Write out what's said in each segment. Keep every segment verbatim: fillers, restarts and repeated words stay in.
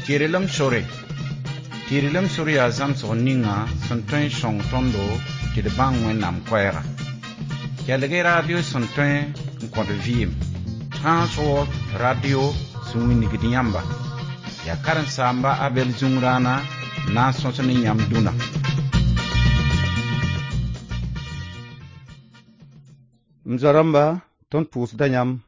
Kirilam Shore. Kirilam Shore azam soninga sontwen shong tondo ki de bang wen nam kwera. Kelege radio sontwen nkwado viem. Transworld Radio sungini gidiyamba. Ya karan samba abel zungrana na sonsoni nyam duna. Mzaramba ton pus danyam.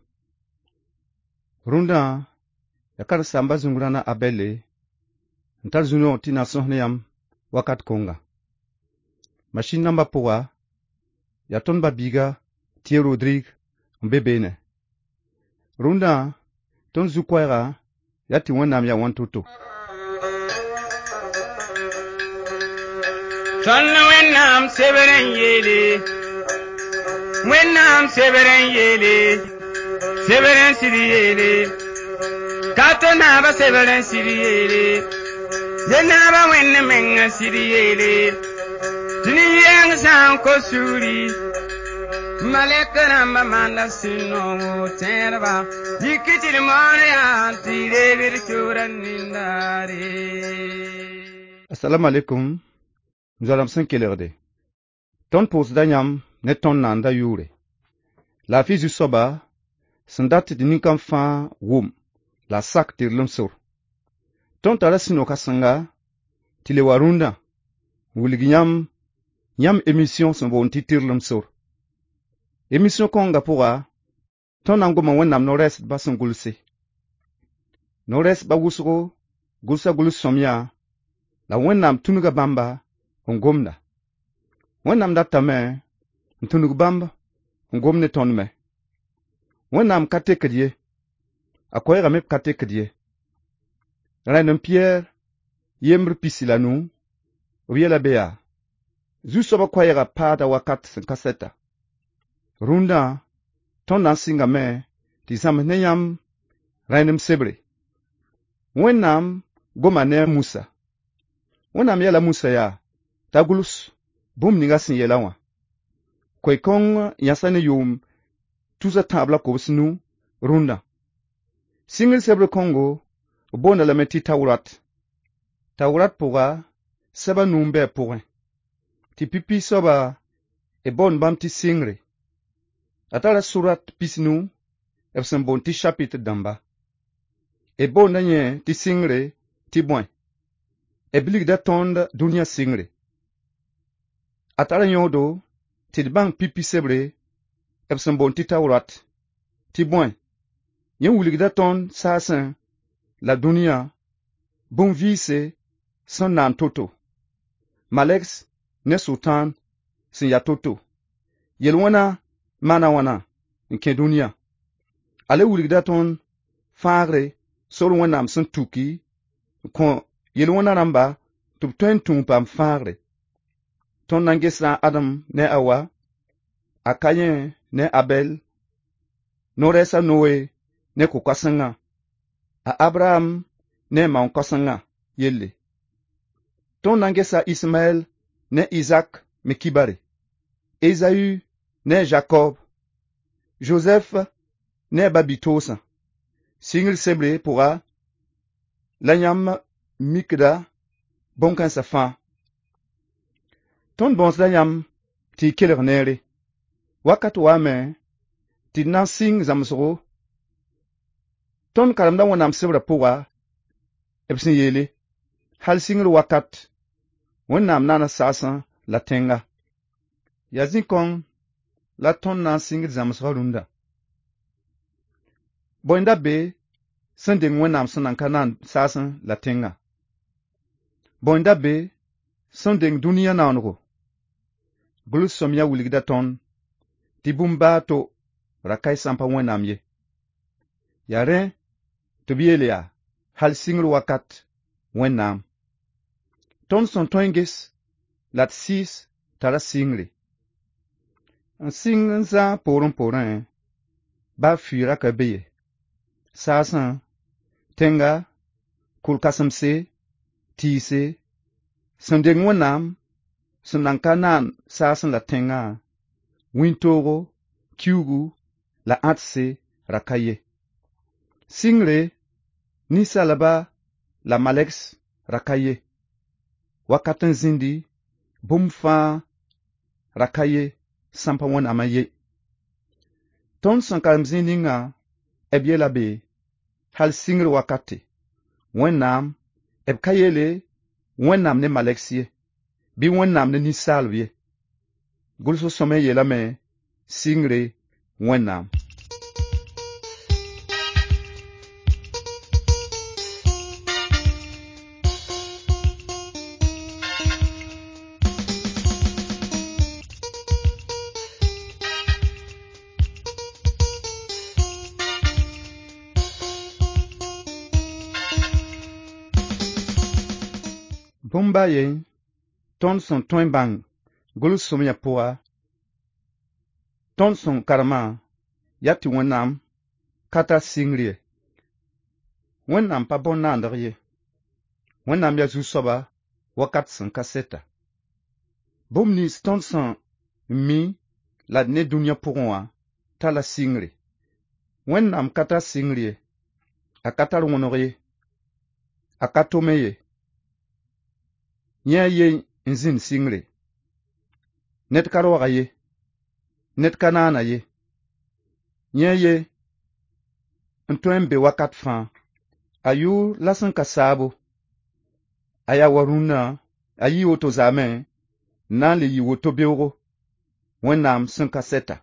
Runda ya karan samba zungrana abele. Ntar zuno tina sohneyam wakat konga. Machine namba poa ya ton babiga tie Rodrigue mbebene. Runda ton zukwera ya ti wanam ya wantuto. Son wenam severen yele wenam severen yele severen siri yele katona ba severen siri yele yenaba wenna menga siri yele dini yang san ko suri malekana mamanda sino terba dikiti moria tire virturan nindare. Assalamu alaikum. Mzalam san kelerde. Ton pos danyam ne ton nanda yure. La fizu soba sandat di ninkam fa wum la sak tirlum sur. Ton tara sino kasanga tile warunda wuligi nyam nyam émission son bon tirlum sur. Émission konga pourra ton angoma wenam nores basan gulse. Nores ba wusro gulsa gulus somya la wenam tunuga bamba ongomna. Wenam datame tunuga bamba ongomne tonme. Wenam kate kedie akoyra mep kate kedie. Renan Pierre yembre pisilanu wiela bea. Zusoba koyra pada wakat kaseta. Runda ton nasinga me ti samneyam rainem sebre. Wenam gomane Musa. Wenam yela Musa ya tagulus bum ningasin yelawa. Kwekong yasane yum tuza tabla kobsnu runda. Single sebre Congo bona la meti tawrat. Tawrat pourra seba numbe pourrin. Ti pipi soba e bon bam ti singre. Atala surat pisnu efsen bon ti chapitre damba. E bon nanye ti singre ti boin. E bilig da tonda dunia singre. Atala nyodo ti bang pipi sebre efsen bon ti tawrat ti boin. Yen wulig da ton sasen la dunia bon vise san nan toto. Malex ne sultan sin ya toto. Yelwana mana wana nke dunia. Ale wulig da ton fagre sol wanam sun tuki kon yelwana namba tup tuen tumpam fagre. Ton nangesa Adam ne Awa, Akayen ne Abel, Noresa Noe ne kukasanga, a Abraham ne maunkasanga yelle. Ton nangesa Ismael ne Isaac me kibare, Esaü ne Jacob, Joseph ne Babitosa, Single sebre pourra, Lanyam Mikda, bonkan sa fa. Ton bons lanyam ti keler nere, wakat wame, ti nan sing zamsoro, ton karamda wanam sebra pourra, epsin yele, hal single wakat, wanam nana sasan la tenga. Yazin kong, la ton nan sing zamsoro runda. Boinda be, sending wenam sanan kanan sasan la tenga. Boinda be, sending dunia nanro. Gulus somya wuligda ton, ti bumba to rakai sampa wenam ye. Yare, to bielia, hal single wakat, wenam. Ton son toinges, lat sis, tara singre. An sing za poron porin, ba fira ka beye. Sasan, tenga, kulkasamse, tise, sending wenam, senankanan sasan la tenga, wintoro, kyugu, la atse, rakaye. Singre, ni salaba, la Malex rakaye. Wakatan zindi, bum fa rakaye, sampa wan amaye. Ton son kalam zindi nga, ebye la be, hal singri wakati. Wen nam, eb kayele, wen nam ne Malexie, bi wen nam ne nisalvye. Gulso some yela me, singri wen nam. Bumba ye, ton son toin bang, gulu sumya poa, ton son karma, yati wenam, kata singrie. Wenam pa bon nander ye. Wenam ya zu soba, wakat son kaseta. Bum ni ton son mi, la ne dunya pourwa, ta la singrie. Wenam kata singrie, a kata rumonorie, a katomeye. Nye ye nzin singre. Net karwaga ye. Net kanana ye. Nye ye ntwembe wakat fan. Ayu lasan kasabo. Aya waruna. Ayi oto zame. Nan li yi woto beoro. Wenam sin kaseta.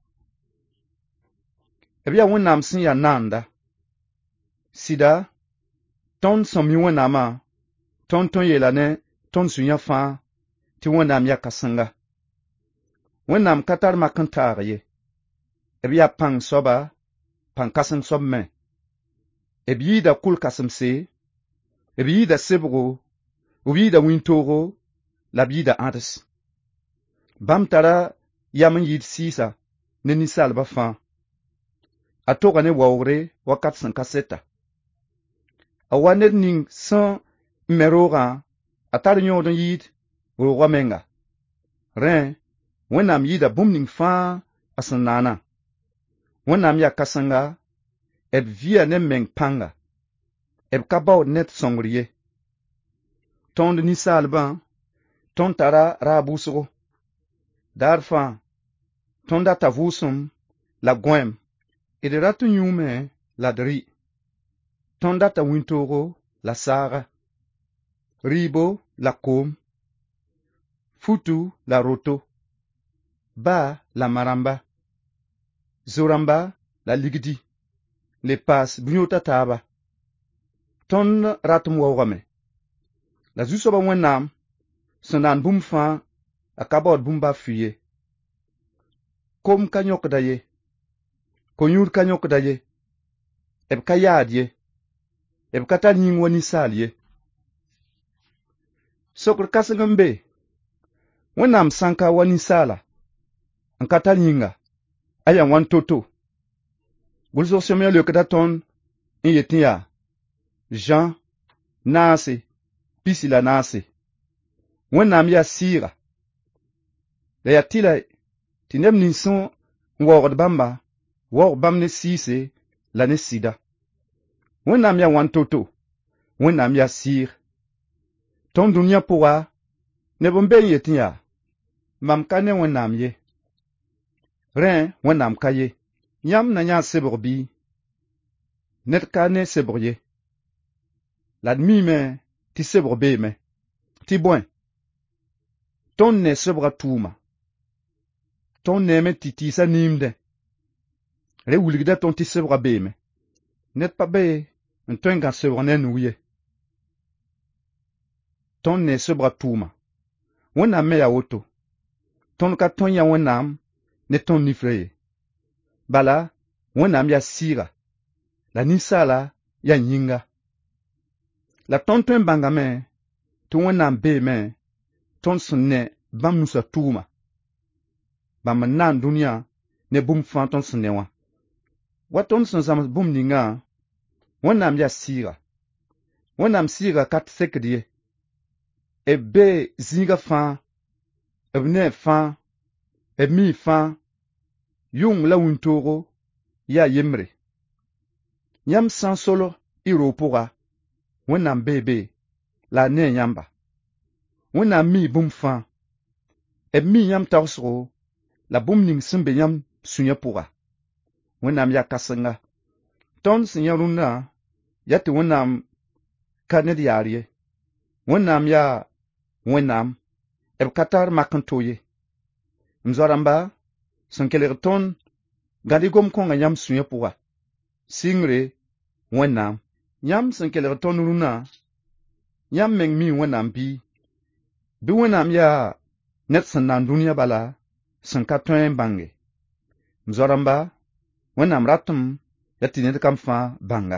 Ebya wenam sin ya nanda. Sida. Ton som yu wenama. Ton ton ye lane. Ton sunya fa, ti wenam ya kasanga. Wenam katar makantar ye. Ebi ya pang soba, pang kasang sob me. Ebi yi da kul kasam se, ebi yi da sebro, ubi yi da wintoro, labi yi da antes. Bam tara yaman yid sisa, ne nisal ba fa. Atoga ne wawre, wakat san kaseta. Awanet ning san merora, atar nyodon yid, wo menga. Ren, wenam yida bumning fa asan nana. Wenam ya kasanga, eb via ne meng panga. Eb kabao net songriye. Tond nisa alban, ton tara rabusro. Darfa, ton data vusum, la gwem, ede ratu nyume, la dri. Ton data wintoro, la sara. Ribo, la kom. Futu, la roto. Ba, la maramba. Zoramba, la ligdi. Le pas, bunyota taba. Ton ratum wawame. La zusoba wenam, sonan bumfa, akabot bumba fuye. Kom kanyok daye. Konyur kanyok daye. Eb kayad ye. Eb kata nying wanisal ye. Sokr kasangambe. Wenam sanka wanisala. Ankata nyinga. Aya wan toto. Gulso semya lekada ton. Inyetia. Jean. Nase. Pisila nase. Wenam ya sira. La ya tila. Tinem ninson. Word bamba. Word bamne sise. La ne sida. Wenam ya wan toto. Wenam ya sir. Ton dunya poa. Nebombe yetia. Mam kane wenam ye. Ren wenam kaye. Nyam na nya sebor bi. Net kane sebor ye. L'admi me. Ti sebor be me. Ti bwen. Ton ne sebra touma. Ton ne me titi sa nimde. Re wuligda ton ti sebra be me. Net pa be. Nton gan sebra nen ouye. Ton ne sebra touma. Wenam me ya oto. Ton ka ton ya wenam. Ne ton nifreye. Bala, wenam ya sira. La nisala, ya nyinga. La ton ton banga me, tu wenam be me, ton sonne, bam nusa touma. Bam nan dunya, ne bum fan ton sonne wa. Wat ton son zam bum ninga, wenam ya sira. Wenam sira kat sekdiye. E be zinga fan, e ne fan, e mi fan, yung la wintoro, ya yemre. Nyam san solo, iro poga. wẽnnaam beebe la ne yãmba. Wẽnnaam mi bũmb fãa. B mi yãmb tagsgo la bũmb ning sẽn be yãmb sũyã pʋga. Wẽnnaam yaa kãsenga. Tõnd sẽn yã rũnnã yaa tɩ Wẽnnaam ka ned yaar ye. Wẽnnaam yaa Wẽnnaam, b ka tar mak n to ye. M zoa-rãmba sẽn kelg tõnd gãd-y gom-kõngã yãmb sũyã pʋga. Sɩngre Wẽnnaam. Yãmb sẽn kelg tõnd rũnnã, yãmb meng mi Wẽnnaam bɩ? Bɩ Wẽnnaam yaa ned sẽn na n dũniyã bala sẽn ka tõe n bãnge. M zoa-rãmba, Wẽnnaam ratame yaa tɩ ned kam fãa bãnga.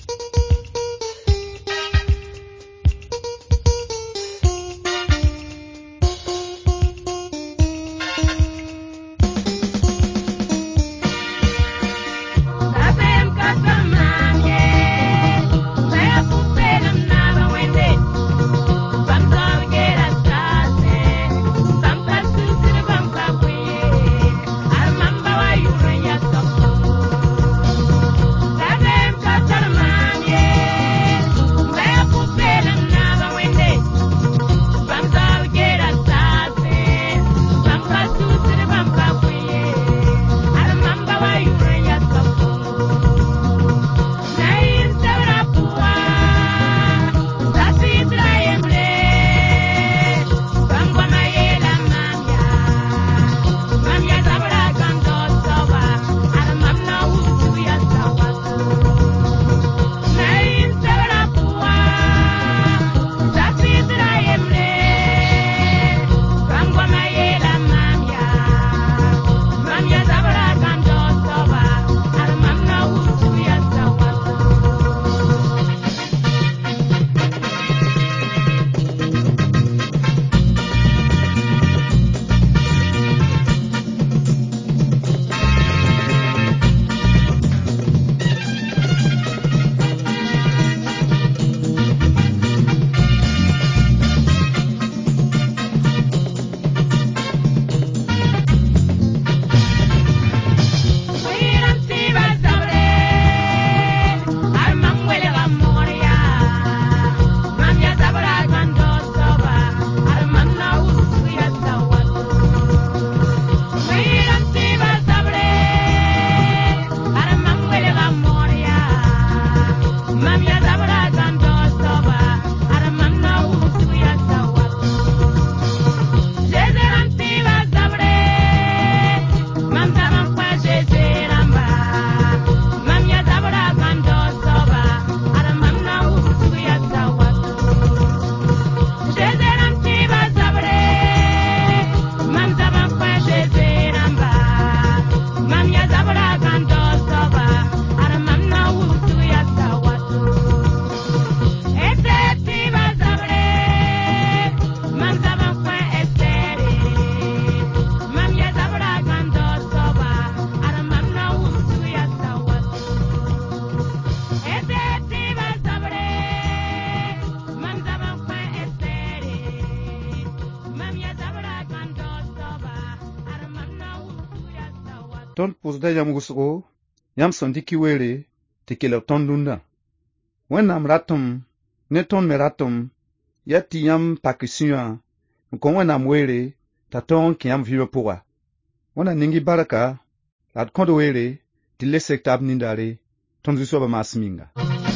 Tõnd pʋsda yãmb wʋsgo, yãmb sẽn dɩk-y weere tɩ kelg tõnd rũndã. Wẽnnaam ratame ne tõnd me ratame yaa tɩ yãmb pak-y sũyã n kõ Wẽnnaam weere t'a tõog n kẽ yãmb vɩɩmã pʋga. Wẽnna ning-y barka la d kõd weere tɩ le sek taab nindaare tõnd Zu-soabã maasem yĩnga.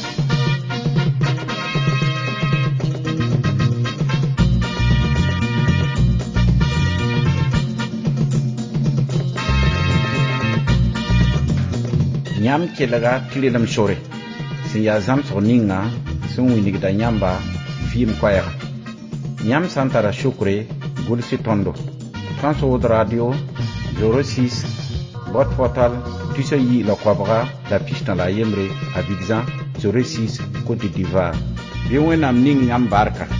Yãmb kelga tɩrɩlem sore sẽn yaa zãmsg ninga sẽn wilgda yãmba vɩɩm koɛɛga. Yãmb sã n tara sʋkre gʋls-y tõndo. Transworld Radio zero six boîte postale tɩsa yi la koabga la pistã la a yembre Abidjan zero six Côte d'Ivoire. Bɩ Wẽnnaam ning yãmb barka.